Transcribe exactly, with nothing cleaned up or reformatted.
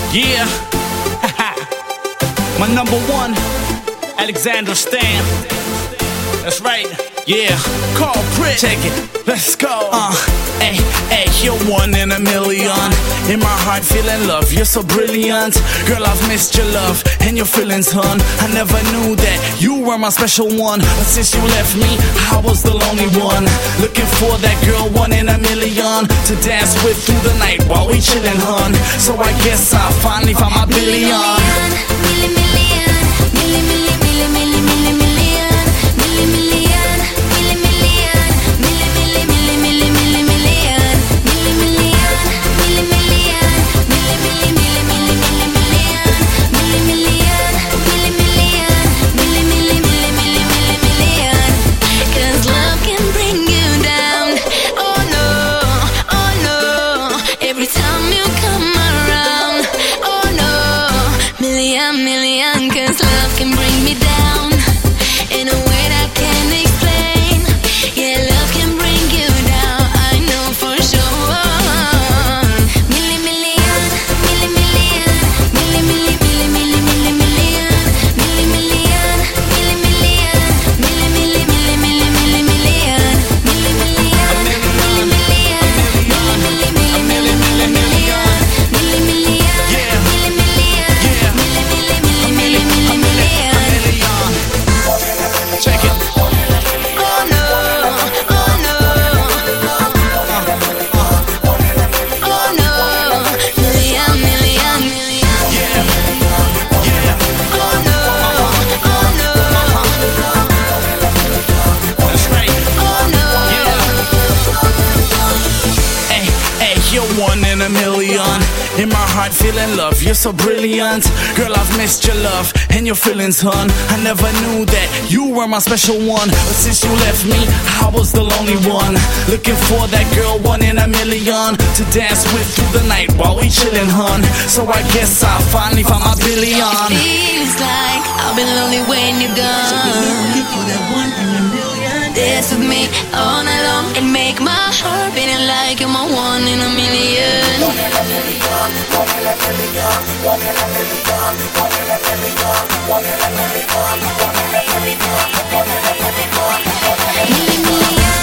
Yeah, my number one, Alexander Stan. That's right, yeah. Carl Pritt, check it, let's go. Uh, hey, hey, you're one in a million. In my heart, feeling love, you're so brilliant. Girl, I've missed your love and your feelings, hun. I never knew that you were my special one. But since you left me, I was the lonely one. Looking for that girl, one in a million, to dance with through the night while we chillin', hun. So I guess I finally found my billion. Million, million, million, million, million, million, million, million, million, million. Million, cause love can bring me down in a way that I can't explain. Yeah, love can bring you down, I know for sure. Million, million, million, million, million, million, million, million, million, million, million, million, million, million, million, million, million, million, one in a million. In my heart, feeling love, you're so brilliant. Girl, I've missed your love and your feelings, hun. I never knew that you were my special one. But since you left me, I was the lonely one. Looking for that girl, one in a million, to dance with through the night while we chillin', hun. So I guess I finally found my billion. Feels like I've been lonely when you're gone. Looking for that one in a million. Dance with me all night long and make my heart beating like you're my one in a million. One in a million, one in a million, one in a million, one in a million, one in a million, one in a million, one in a million, one in a million.